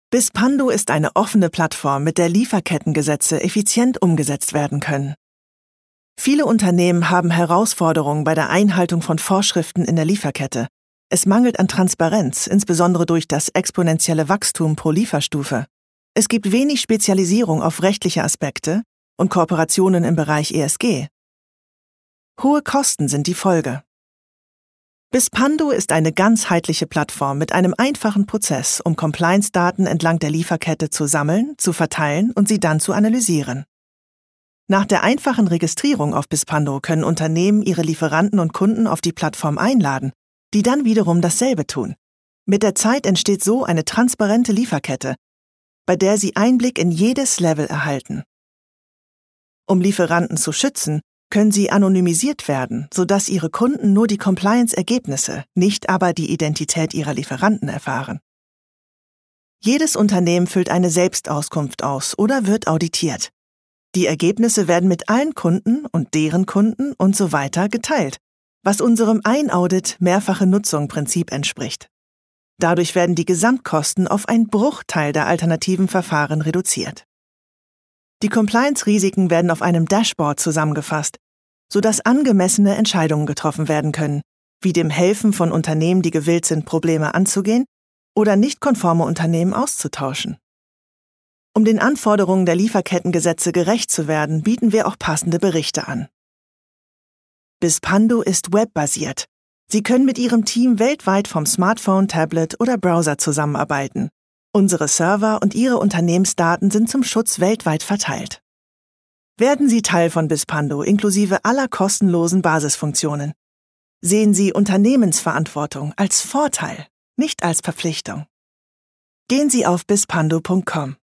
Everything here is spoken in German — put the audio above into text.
Bispando ist eine offene Plattform, mit der Lieferkettengesetze effizient umgesetzt werden können. Viele Unternehmen haben Herausforderungen bei der Einhaltung von Vorschriften in der Lieferkette. Es mangelt an Transparenz, insbesondere durch das exponentielle Wachstum pro Lieferstufe. Es gibt wenig Spezialisierung auf rechtliche Aspekte und Kooperationen im Bereich ESG. Hohe Kosten sind die Folge. Bispando ist eine ganzheitliche Plattform mit einem einfachen Prozess, um Compliance-Daten entlang der Lieferkette zu sammeln, zu verteilen und sie dann zu analysieren. Nach der einfachen Registrierung auf Bispando können Unternehmen ihre Lieferanten und Kunden auf die Plattform einladen, die dann wiederum dasselbe tun. Mit der Zeit entsteht so eine transparente Lieferkette, bei der sie Einblick in jedes Level erhalten. Um Lieferanten zu schützen, können sie anonymisiert werden, sodass ihre Kunden nur die Compliance-Ergebnisse, nicht aber die Identität ihrer Lieferanten erfahren. Jedes Unternehmen füllt eine Selbstauskunft aus oder wird auditiert. Die Ergebnisse werden mit allen Kunden und deren Kunden und so weiter geteilt, was unserem Ein-Audit-Mehrfache-Nutzung-Prinzip entspricht. Dadurch werden die Gesamtkosten auf einen Bruchteil der alternativen Verfahren reduziert. Die Compliance-Risiken werden auf einem Dashboard zusammengefasst, sodass angemessene Entscheidungen getroffen werden können, wie dem Helfen von Unternehmen, die gewillt sind, Probleme anzugehen, oder nicht konforme Unternehmen auszutauschen. Um den Anforderungen der Lieferkettengesetze gerecht zu werden, bieten wir auch passende Berichte an. Bispando ist webbasiert. Sie können mit Ihrem Team weltweit vom Smartphone, Tablet oder Browser zusammenarbeiten. Unsere Server und Ihre Unternehmensdaten sind zum Schutz weltweit verteilt. Werden Sie Teil von Bispando inklusive aller kostenlosen Basisfunktionen. Sehen Sie Unternehmensverantwortung als Vorteil, nicht als Verpflichtung. Gehen Sie auf bispando.com.